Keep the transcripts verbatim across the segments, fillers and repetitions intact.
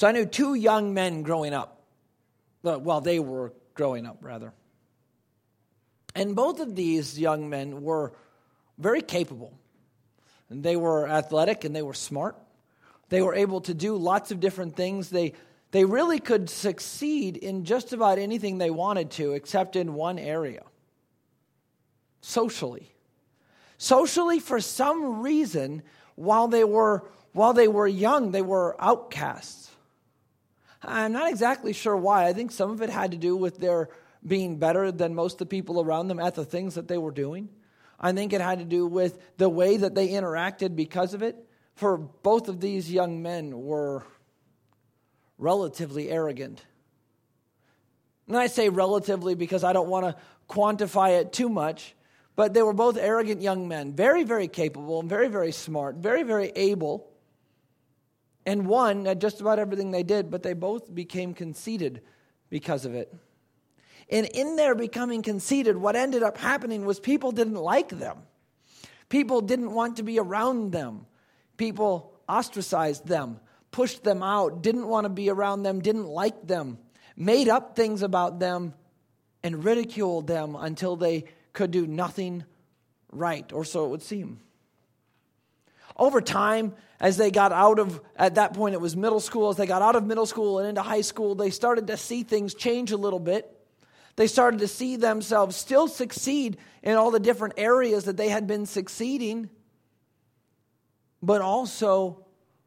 So I knew two young men growing up. Well, they were growing up, rather. And both of these young men were very capable. And they were athletic and they were smart. They were able to do lots of different things. They they really could succeed in just about anything they wanted to, except in one area. Socially. Socially, for some reason, while they were while they were young, they were outcasts. I'm not exactly sure why. I think some of it had to do with their being better than most of the people around them at the things that they were doing. I think it had to do with the way that they interacted because of it. For both of these young men were relatively arrogant. And I say relatively because I don't want to quantify it too much, but they were both arrogant young men, very, very capable, and very, very smart, very, very able, and won at just about everything they did, but they both became conceited because of it. And in their becoming conceited, what ended up happening was people didn't like them. People didn't want to be around them. People ostracized them, pushed them out, didn't want to be around them, didn't like them, made up things about them, and ridiculed them until they could do nothing right, or so it would seem. Over time, as they got out of, at that point it was middle school, as they got out of middle school and into high school, they started to see things change a little bit. They started to see themselves still succeed in all the different areas that they had been succeeding, but also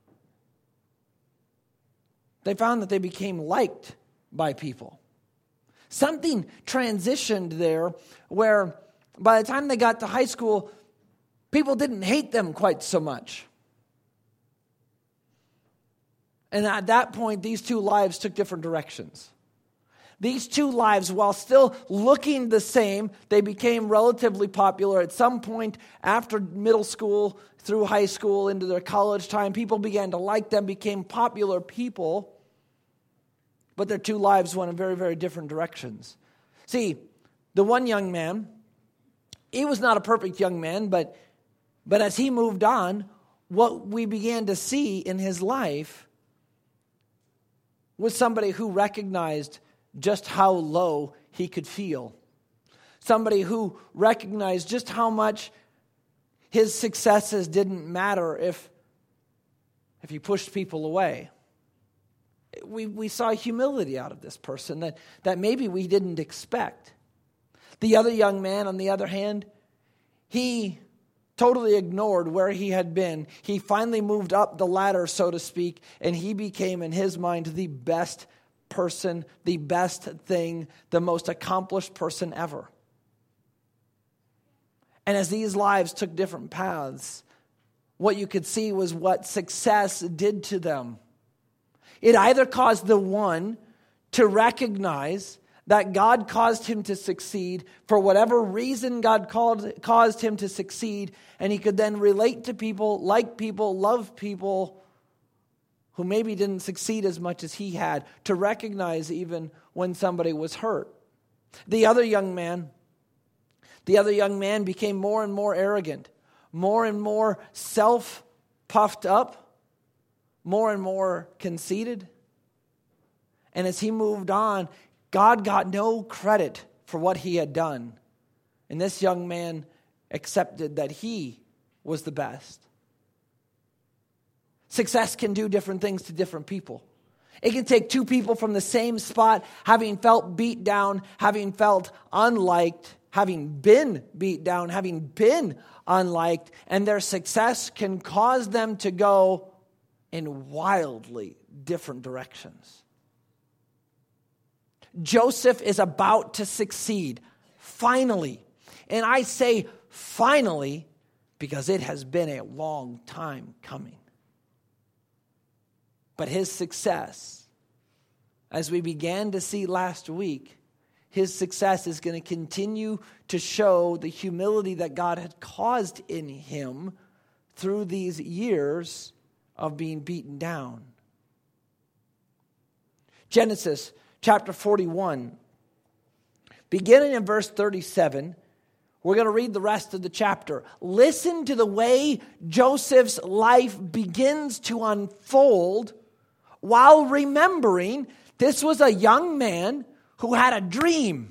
they found that they became liked by people. Something transitioned there where by the time they got to high school, people didn't hate them quite so much. And at that point, these two lives took different directions. These two lives, while still looking the same, they became relatively popular. At some point after middle school, through high school, into their college time, people began to like them, became popular people. But their two lives went in very, very different directions. See, the one young man, he was not a perfect young man, but, but as he moved on, what we began to see in his life was somebody who recognized just how low he could feel. Somebody who recognized just how much his successes didn't matter if, if he pushed people away. We, we saw humility out of this person that, that maybe we didn't expect. The other young man, on the other hand, he totally ignored where he had been. He finally moved up the ladder, so to speak, and he became, in his mind, the best person, the best thing, the most accomplished person ever. And as these lives took different paths, what you could see was what success did to them. It either caused the one to recognize that God caused him to succeed for whatever reason God called, caused him to succeed, and he could then relate to people, like people, love people who maybe didn't succeed as much as he had, to recognize even when somebody was hurt. The other young man, the other young man became more and more arrogant, more and more self-puffed up, more and more conceited. And as he moved on, God got no credit for what he had done. And this young man accepted that he was the best. Success can do different things to different people. It can take two people from the same spot, having felt beat down, having felt unliked, having been beat down, having been unliked, and their success can cause them to go in wildly different directions. Joseph is about to succeed, finally. And I say finally because it has been a long time coming. But his success, as we began to see last week, his success is going to continue to show the humility that God had caused in him through these years of being beaten down. Genesis chapter forty-one, beginning in verse thirty-seven, we're going to read the rest of the chapter. Listen to the way Joseph's life begins to unfold while remembering this was a young man who had a dream.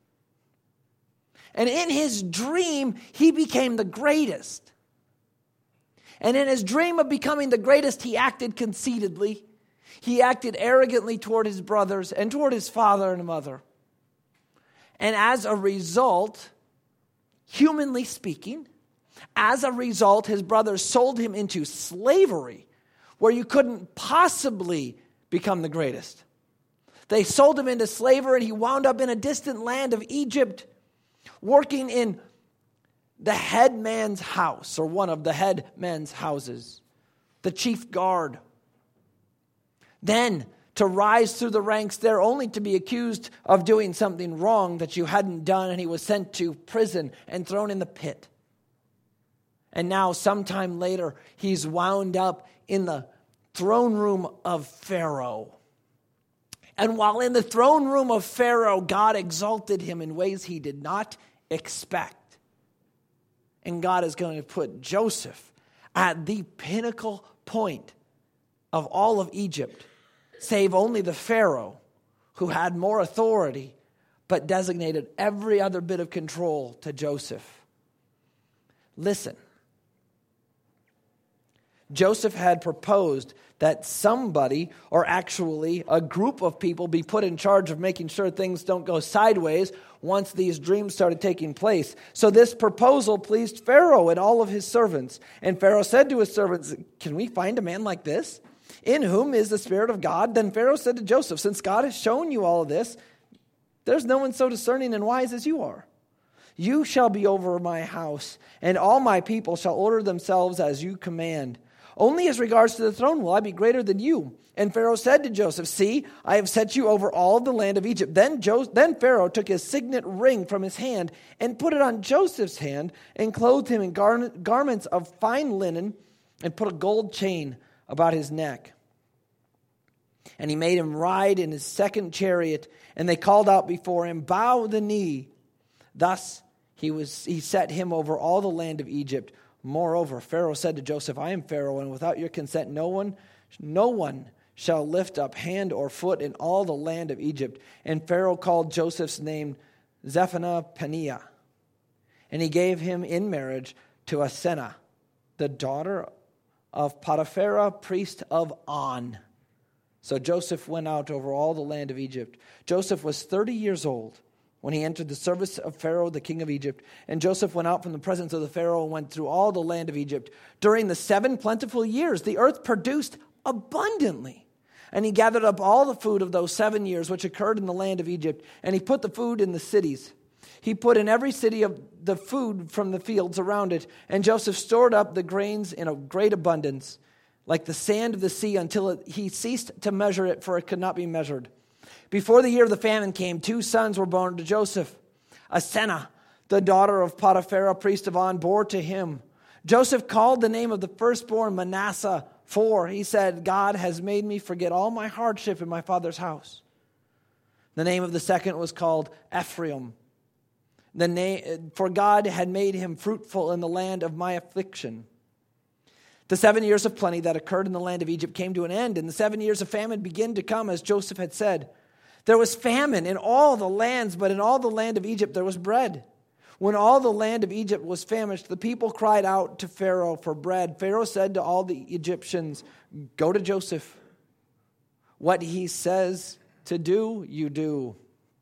And in his dream, he became the greatest. And in his dream of becoming the greatest, he acted conceitedly. He acted arrogantly toward his brothers and toward his father and mother. And as a result, humanly speaking, as a result, his brothers sold him into slavery, where you couldn't possibly become the greatest. They sold him into slavery, and he wound up in a distant land of Egypt, working in the head man's house, or one of the head men's houses, the chief guard. Then to rise through the ranks there, only to be accused of doing something wrong that you hadn't done, and he was sent to prison and thrown in the pit. And now, sometime later, he's wound up in the throne room of Pharaoh. And while in the throne room of Pharaoh, God exalted him in ways he did not expect. And God is going to put Joseph at the pinnacle point of all of Egypt, save only the Pharaoh, who had more authority, but designated every other bit of control to Joseph. Listen. Joseph had proposed that somebody, or actually a group of people, be put in charge of making sure things don't go sideways once these dreams started taking place. So this proposal pleased Pharaoh and all of his servants. And Pharaoh said to his servants, "Can we find a man like this, in whom is the Spirit of God?" Then Pharaoh said to Joseph, "Since God has shown you all of this, there's no one so discerning and wise as you are. You shall be over my house, and all my people shall order themselves as you command. Only as regards to the throne will I be greater than you." And Pharaoh said to Joseph, "See, I have set you over all the land of Egypt." Then, jo- then Pharaoh took his signet ring from his hand and put it on Joseph's hand and clothed him in gar- garments of fine linen and put a gold chain about his neck. And he made him ride in his second chariot, and they called out before him, "Bow the knee." Thus he was he set him over all the land of Egypt. Moreover, Pharaoh said to Joseph, "I am Pharaoh, and without your consent no one, no one shall lift up hand or foot in all the land of Egypt." And Pharaoh called Joseph's name Zephaniah-Paneah, and he gave him in marriage to Asenah, the daughter of Potiphar, priest of On. So Joseph went out over all the land of Egypt. Joseph was thirty years old when he entered the service of Pharaoh, the king of Egypt. And Joseph went out from the presence of the Pharaoh and went through all the land of Egypt. During the seven plentiful years, the earth produced abundantly. And he gathered up all the food of those seven years which occurred in the land of Egypt, and he put the food in the cities. He put in every city of the food from the fields around it. And Joseph stored up the grains in a great abundance, like the sand of the sea, until it, he ceased to measure it, for it could not be measured. Before the year of the famine came, two sons were born to Joseph. Asenah, the daughter of Potiphar, priest of On, bore to him. Joseph called the name of the firstborn Manasseh, for he said, "God has made me forget all my hardship in my father's house." The name of the second was called Ephraim, the name, for God had made him fruitful in the land of my affliction. The seven years of plenty that occurred in the land of Egypt came to an end, and the seven years of famine began to come, as Joseph had said. There was famine in all the lands, but in all the land of Egypt there was bread. When all the land of Egypt was famished, the people cried out to Pharaoh for bread. Pharaoh said to all the Egyptians, "Go to Joseph. What he says to do, you do."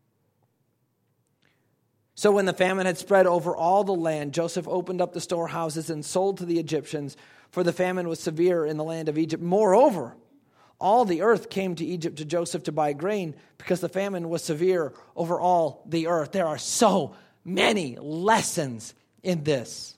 So when the famine had spread over all the land, Joseph opened up the storehouses and sold to the Egyptians, for the famine was severe in the land of Egypt. Moreover, all the earth came to Egypt to Joseph to buy grain, because the famine was severe over all the earth. There are so many lessons in this.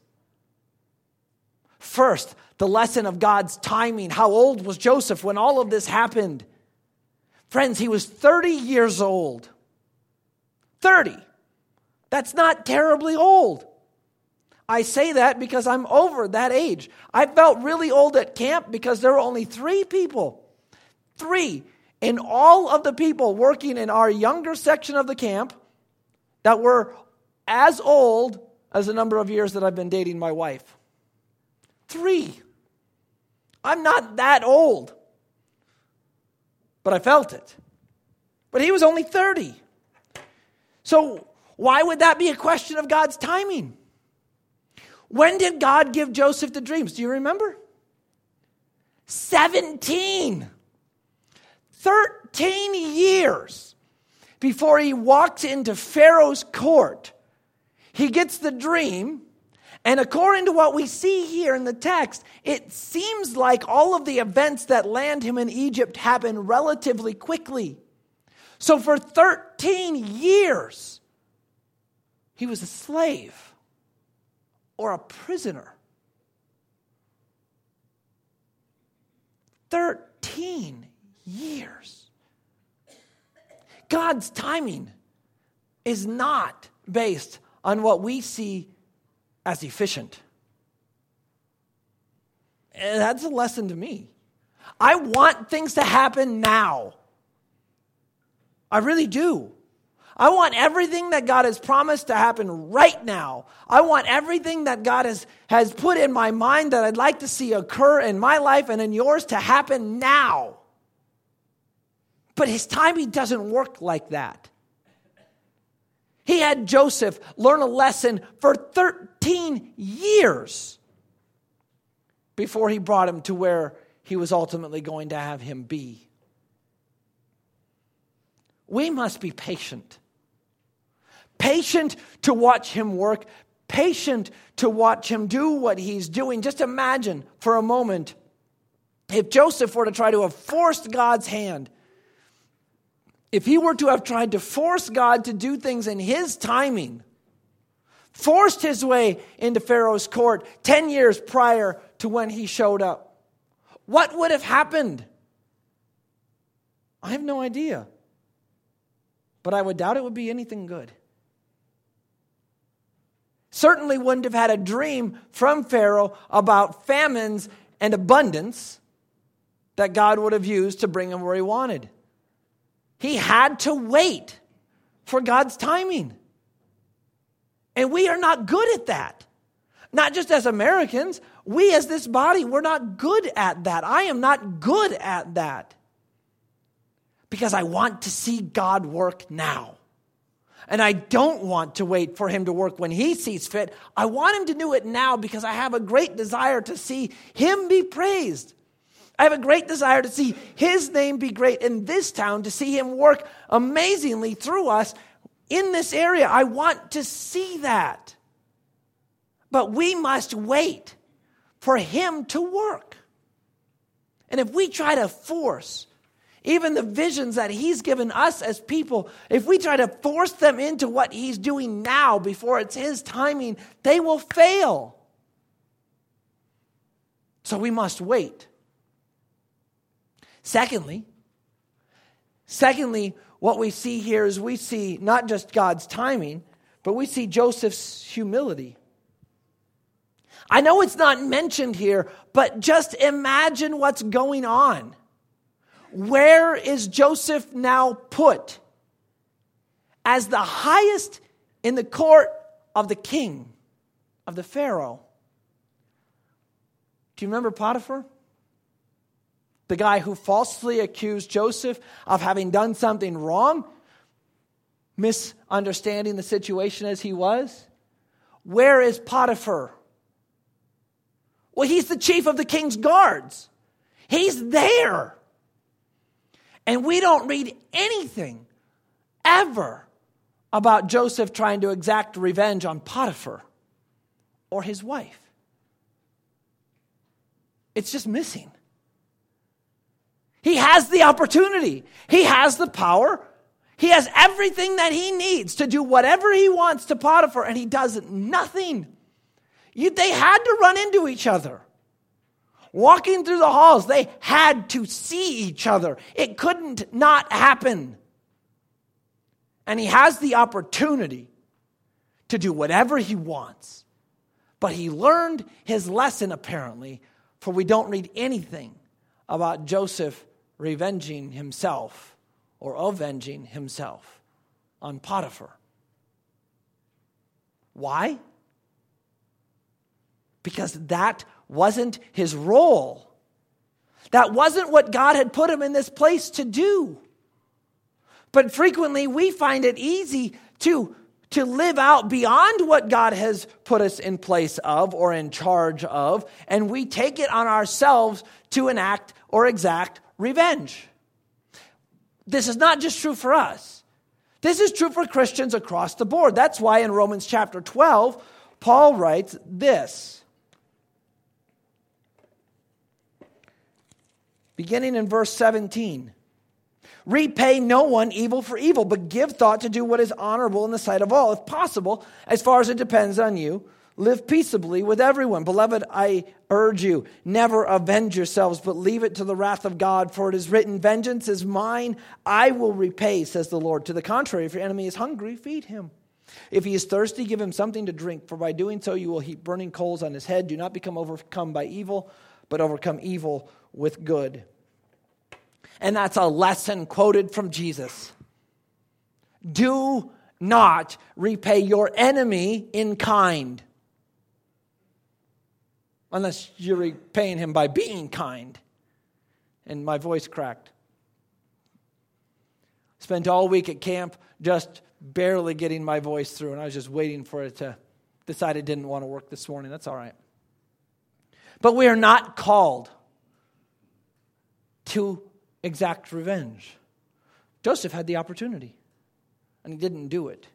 First, the lesson of God's timing. How old was Joseph when all of this happened? Friends, he was thirty years old. thirty. That's not terribly old. I say that because I'm over that age. I felt really old at camp because there were only three people. Three in all of the people working in our younger section of the camp that were as old as the number of years that I've been dating my wife. Three. I'm not that old. but I felt it. But he was only thirty. So why would that be a question of God's timing? When did God give Joseph the dreams? Do you remember? seventeen. thirteen years before he walks into Pharaoh's court. He gets the dream, and according to what we see here in the text, it seems like all of the events that land him in Egypt happen relatively quickly. So for thirteen years, he was a slave or a prisoner. thirteen years. God's timing is not based on what we see as efficient. And that's a lesson to me. I want things to happen now. I really do. I want everything that God has promised to happen right now. I want everything that God has, has put in my mind that I'd like to see occur in my life and in yours to happen now. But his timing doesn't work like that. He had Joseph learn a lesson for thirteen years before he brought him to where he was ultimately going to have him be. We must be patient. Patient to watch him work. Patient to watch him do what he's doing. Just imagine for a moment if Joseph were to try to have forced God's hand. If he were to have tried to force God to do things in his timing, forced his way into Pharaoh's court ten years prior to when he showed up, what would have happened? I have no idea. But I would doubt it would be anything good. Certainly wouldn't have had a dream from Pharaoh about famines and abundance that God would have used to bring him where he wanted. He had to wait for God's timing. And we are not good at that. Not just as Americans, we as this body, we're not good at that. I am not good at that. Because I want to see God work now. And I don't want to wait for him to work when he sees fit. I want him to do it now because I have a great desire to see him be praised. I have a great desire to see his name be great in this town, to see him work amazingly through us in this area. I want to see that. But we must wait for him to work. And if we try to force even the visions that he's given us as people, if we try to force them into what he's doing now before it's his timing, they will fail. So we must wait. Secondly, secondly, what we see here is we see not just God's timing, but we see Joseph's humility. I know it's not mentioned here, but just imagine what's going on. Where is Joseph now put? As the highest in the court of the king, of the Pharaoh. Do you remember Potiphar? The guy who falsely accused Joseph of having done something wrong, misunderstanding the situation as he was. Where is Potiphar? Well, he's the chief of the king's guards. He's there. And we don't read anything ever about Joseph trying to exact revenge on Potiphar or his wife. It's just missing. He has the opportunity. He has the power. He has everything that he needs to do whatever he wants to Potiphar, and he does nothing. You, they had to run into each other. Walking through the halls, they had to see each other. It couldn't not happen. And he has the opportunity to do whatever he wants. But he learned his lesson, apparently, for we don't read anything about Joseph revenging himself or avenging himself on Potiphar. Why? Because that wasn't his role. That wasn't what God had put him in this place to do. But frequently we find it easy to, to live out beyond what God has put us in place of or in charge of, and we take it on ourselves to enact or exact revenge. This is not just true for us. This is true for Christians across the board. That's why in Romans chapter twelve, Paul writes this. Beginning in verse seventeen. Repay no one evil for evil, but give thought to do what is honorable in the sight of all. If possible, as far as it depends on you, live peaceably with everyone. Beloved, I urge you, never avenge yourselves, but leave it to the wrath of God. For it is written, vengeance is mine, I will repay, says the Lord. To the contrary, if your enemy is hungry, feed him. If he is thirsty, give him something to drink. For by doing so, you will heap burning coals on his head. Do not become overcome by evil, but overcome evil with good. And that's a lesson quoted from Jesus. Do not repay your enemy in kind. Unless you're repaying him by being kind. And my voice cracked. Spent all week at camp just barely getting my voice through. And I was just waiting for it to decide it didn't want to work this morning. That's all right. But we are not called to exact revenge. Joseph had the opportunity, and he didn't do it.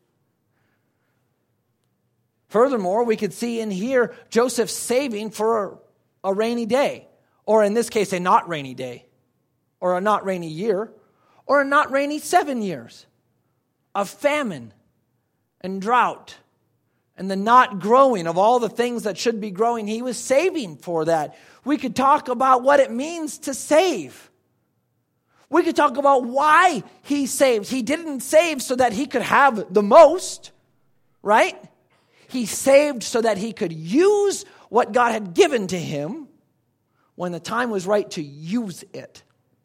Furthermore, we could see in here Joseph saving for a rainy day, or in this case, a not rainy day, or a not rainy year, or a not rainy seven years of famine and drought and the not growing of all the things that should be growing. He was saving for that. We could talk about what it means to save. We could talk about why he saved. He didn't save so that he could have the most, right? He saved so that he could use what God had given to him when the time was right to use it.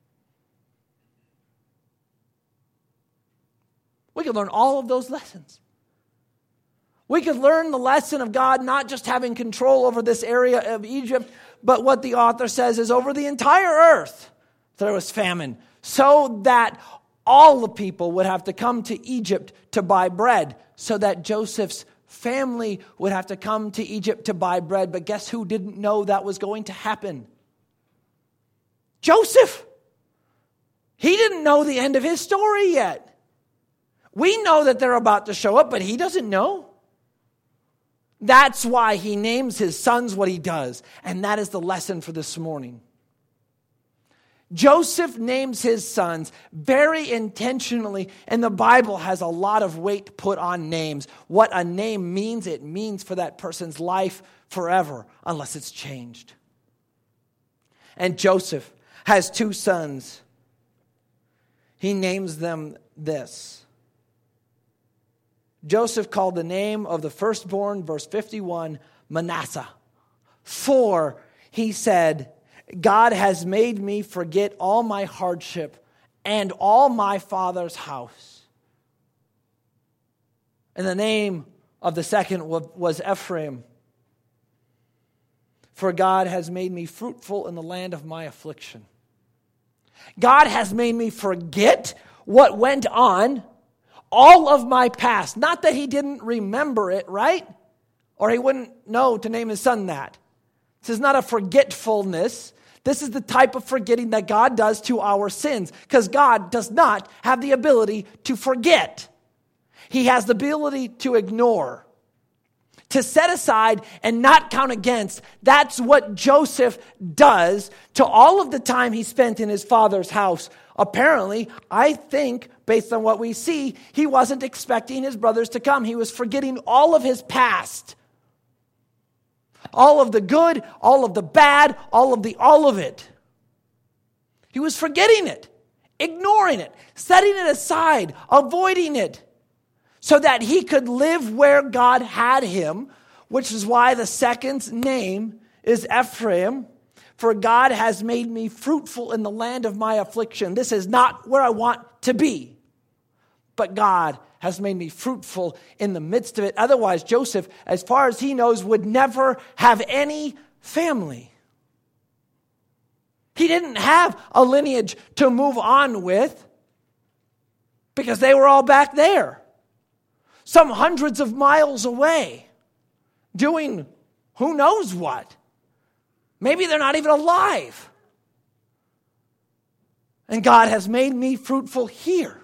We could learn all of those lessons. We could learn the lesson of God not just having control over this area of Egypt, but what the author says is over the entire earth there was famine, so that all the people would have to come to Egypt to buy bread, so that Joseph's family would have to come to Egypt to buy bread. But guess who didn't know that was going to happen? Joseph. He didn't know the end of his story yet. We know that they're about to show up, but he doesn't know. That's why he names his sons what he does. And that is the lesson for this morning. Joseph names his sons very intentionally, and the Bible has a lot of weight put on names. What a name means, it means for that person's life forever, unless it's changed. And Joseph has two sons. He names them this. Joseph called the name of the firstborn, verse fifty-one, Manasseh. For, he said, God has made me forget all my hardship and all my father's house. And the name of the second was Ephraim. For God has made me fruitful in the land of my affliction. God has made me forget what went on, all of my past. Not that he didn't remember it, right? Or he wouldn't know to name his son that. This is not a forgetfulness. This is the type of forgetting that God does to our sins, because God does not have the ability to forget. He has the ability to ignore, to set aside and not count against. That's what Joseph does to all of the time he spent in his father's house. Apparently, I think, based on what we see, he wasn't expecting his brothers to come. He was forgetting all of his past. All of the good, all of the bad, all of the all of it. He was forgetting it, ignoring it, setting it aside, avoiding it, so that he could live where God had him, which is why the second's name is Ephraim. For God has made me fruitful in the land of my affliction. This is not where I want to be, but God has made me fruitful in the midst of it. Otherwise, Joseph, as far as he knows, would never have any family. He didn't have a lineage to move on with because they were all back there, some hundreds of miles away, doing who knows what. Maybe they're not even alive. And God has made me fruitful here.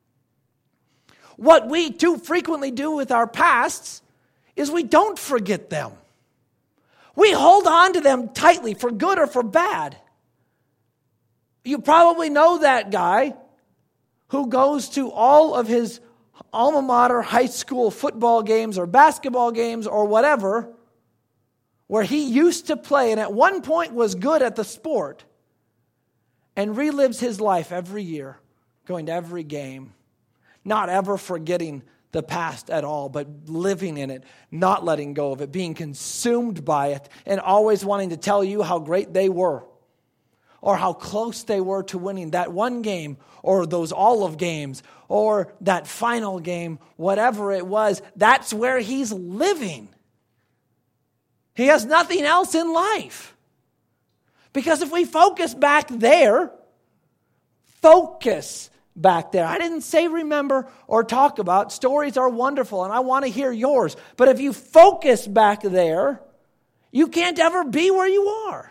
What we too frequently do with our pasts is we don't forget them. We hold on to them tightly for good or for bad. You probably know that guy who goes to all of his alma mater high school football games or basketball games or whatever, where he used to play and at one point was good at the sport, and relives his life every year, going to every game, not ever forgetting the past at all, but living in it, not letting go of it, being consumed by it, and always wanting to tell you how great they were, or how close they were to winning that one game, or those all of games, or that final game, whatever it was. That's where he's living. He has nothing else in life. Because if we focus back there, focus back there. I didn't say remember or talk about. Stories are wonderful, and I want to hear yours. But if you focus back there, you can't ever be where you are.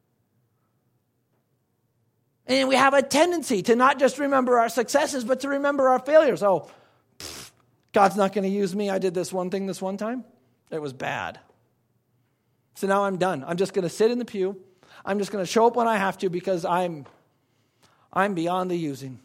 And we have a tendency to not just remember our successes, but to remember our failures. Oh, pff, God's not going to use me. I did this one thing this one time. It was bad. So now I'm done. I'm just going to sit in the pew. I'm just going to show up when I have to because I'm, I'm beyond the using.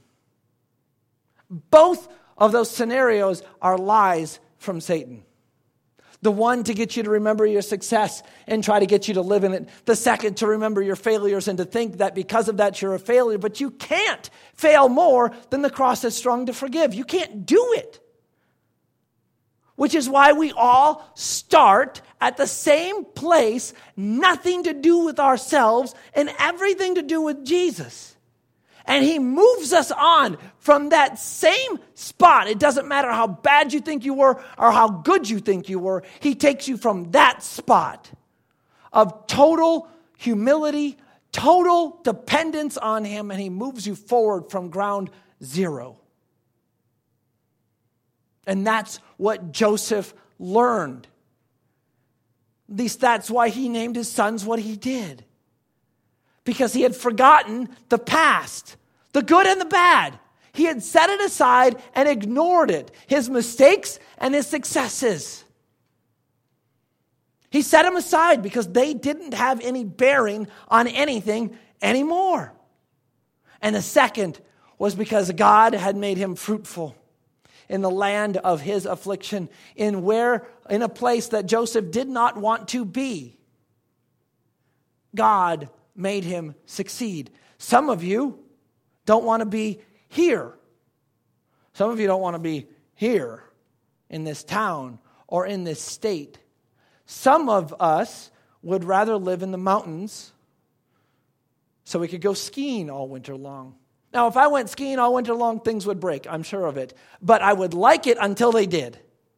Both of those scenarios are lies from Satan. The one to get you to remember your success and try to get you to live in it. The second to remember your failures and to think that because of that you're a failure. But you can't fail more than the cross is strong to forgive. You can't do it. Which is why we all start at the same place, nothing to do with ourselves and everything to do with Jesus. And he moves us on from that same spot. It doesn't matter how bad you think you were or how good you think you were. He takes you from that spot of total humility, total dependence on him, and he moves you forward from ground zero. And that's what Joseph learned. At least that's why he named his sons what he did. Because he had forgotten the past, the good and the bad. He had set it aside and ignored it, his mistakes and his successes. He set them aside because they didn't have any bearing on anything anymore. And the second was because God had made him fruitful in the land of his affliction, in where, in a place that Joseph did not want to be. God made him succeed. Some of you don't want to be here. Some of you don't want to be here in this town or in this state. Some of us would rather live in the mountains so we could go skiing all winter long. Now, if I went skiing all winter long, things would break, I'm sure of it. But I would like it until they did.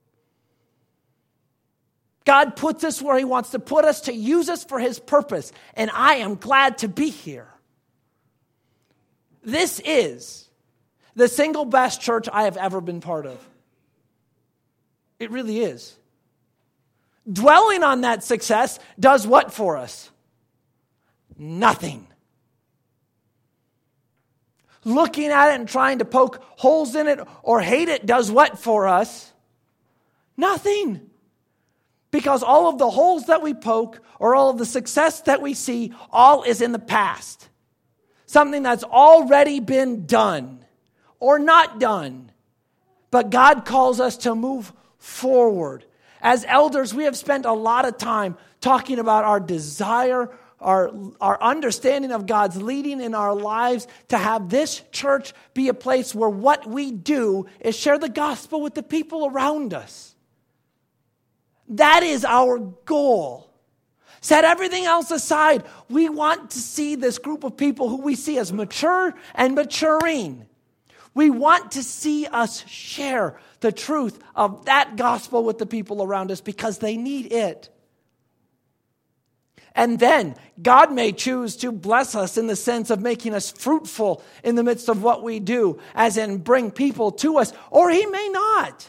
God puts us where he wants to put us to use us for his purpose. And I am glad to be here. This is the single best church I have ever been part of. It really is. Dwelling on that success does what for us? Nothing. Looking at it and trying to poke holes in it or hate it does what for us? Nothing. Because all of the holes that we poke or all of the success that we see, all is in the past. Something that's already been done or not done. But God calls us to move forward. As elders, we have spent a lot of time talking about our desire, our, our understanding of God's leading in our lives to have this church be a place where what we do is share the gospel with the people around us. That is our goal. Set everything else aside. We want to see this group of people who we see as mature and maturing. We want to see us share the truth of that gospel with the people around us because they need it. And then God may choose to bless us in the sense of making us fruitful in the midst of what we do, as in bring people to us, or he may not.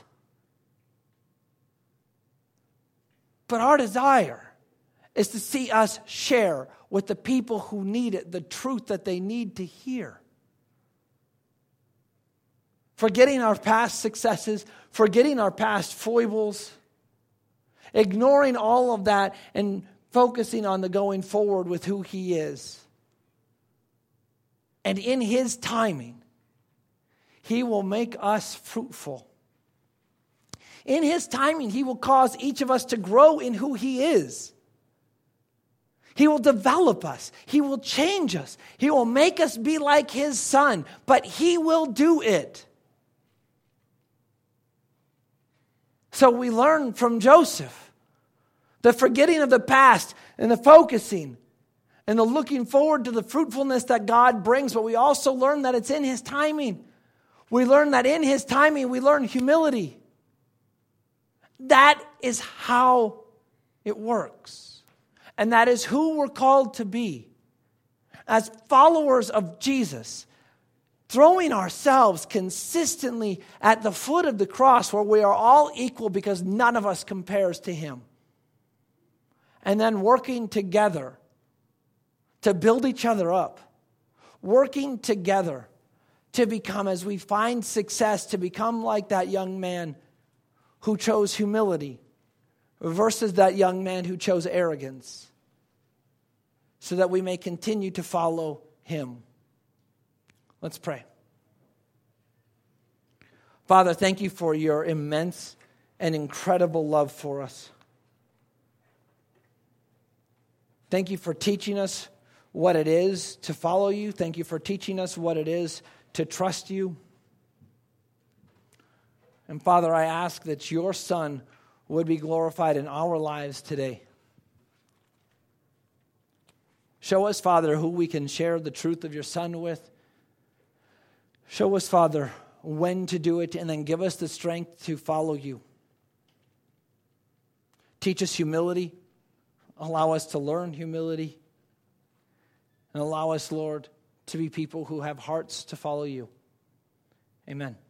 But our desire is to see us share with the people who need it the truth that they need to hear. Forgetting our past successes, forgetting our past foibles, ignoring all of that and focusing on the going forward with who he is. And in his timing, he will make us fruitful. In his timing, he will cause each of us to grow in who he is. He will develop us. He will change us. He will make us be like his son, but he will do it. So we learn from Joseph the forgetting of the past and the focusing and the looking forward to the fruitfulness that God brings, but we also learn that it's in his timing. We learn that in his timing we learn humility. That is how it works. And that is who we're called to be. As followers of Jesus, throwing ourselves consistently at the foot of the cross where we are all equal because none of us compares to him. And then working together to build each other up. Working together to become, as we find success, to become like that young man who chose humility versus that young man who chose arrogance, so that we may continue to follow him. Let's pray. Father, thank you for your immense and incredible love for us. Thank you for teaching us what it is to follow you. Thank you for teaching us what it is to trust you. And Father, I ask that your Son would be glorified in our lives today. Show us, Father, who we can share the truth of your Son with. Show us, Father, when to do it, and then give us the strength to follow you. Teach us humility. Allow us to learn humility. And allow us, Lord, to be people who have hearts to follow you. Amen.